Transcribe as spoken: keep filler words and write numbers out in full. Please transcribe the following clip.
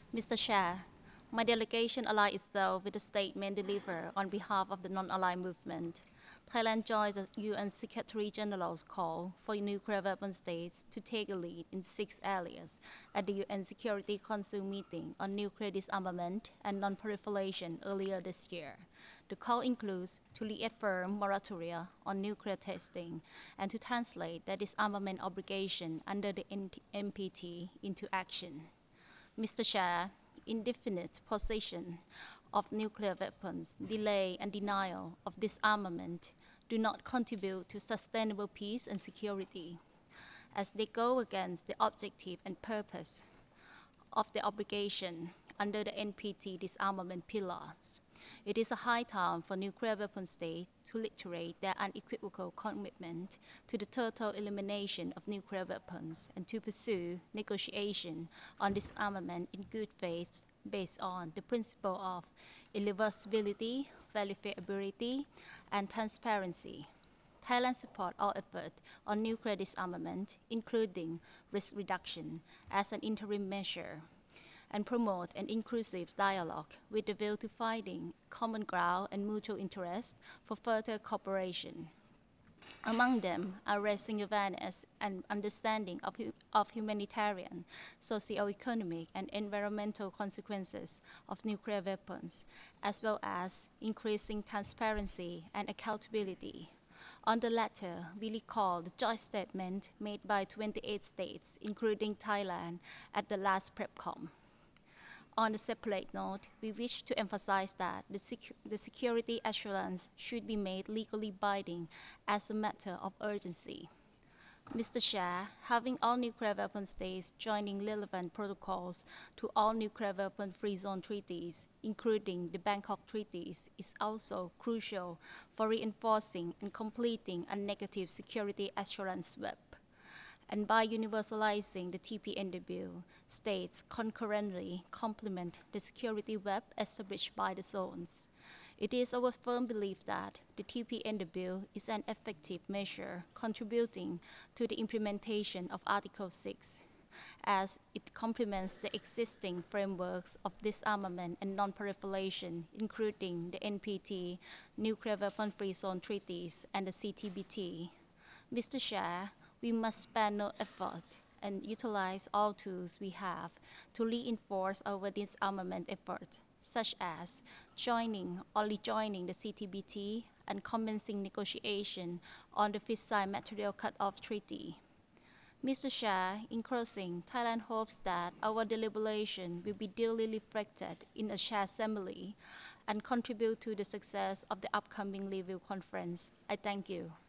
Mister Chair, my delegation allies itself with the statement delivered on behalf of the non-aligned movement. Thailand joins the U N Secretary General's call for nuclear weapon states to take a lead in six areas at the U N Security Council meeting on nuclear disarmament and non-proliferation earlier this year. The call includes to reaffirm moratoria on nuclear testing and to translate the disarmament obligation under the N P T into action. Mister Chair, indefinite possession of nuclear weapons, delay and denial of disarmament do not contribute to sustainable peace and security, as they go against the objective and purpose of the obligation under the N P T disarmament pillars. It is a high time for nuclear weapon states to reiterate their unequivocal commitment to the total elimination of nuclear weapons and to pursue negotiation on disarmament in good faith based on the principle of irreversibility, verifiability, and transparency. Thailand supports all efforts on nuclear disarmament, including risk reduction, as an interim measure, and promote an inclusive dialogue with the will to finding common ground and mutual interest for further cooperation. Among them are raising awareness and understanding of, hu- of humanitarian, socio-economic, and environmental consequences of nuclear weapons, as well as increasing transparency and accountability. On the latter, we recall the joint statement made by twenty-eight states, including Thailand, at the last PrepCom. On a separate note, we wish to emphasize that the, secu- the security assurance should be made legally binding as a matter of urgency. Mister Chair, having all nuclear weapon states joining relevant protocols to all nuclear weapon free zone treaties, including the Bangkok treaties, is also crucial for reinforcing and completing a negative security assurance web. And by universalizing the T P N W, states concurrently complement the security web established by the zones. It is our firm belief that the T P N W is an effective measure contributing to the implementation of Article six, as it complements the existing frameworks of disarmament and non-proliferation, including the N P T, Nuclear Weapon Free Zone Treaties, and the C T B T. Mister Chair, we must spare no effort and utilize all tools we have to reinforce our disarmament efforts, such as joining or rejoining the C T B T and commencing negotiation on the fissile material cut-off treaty. Mister Chair, in closing, Thailand hopes that our deliberation will be duly reflected in a shared assembly and contribute to the success of the upcoming review conference. I thank you.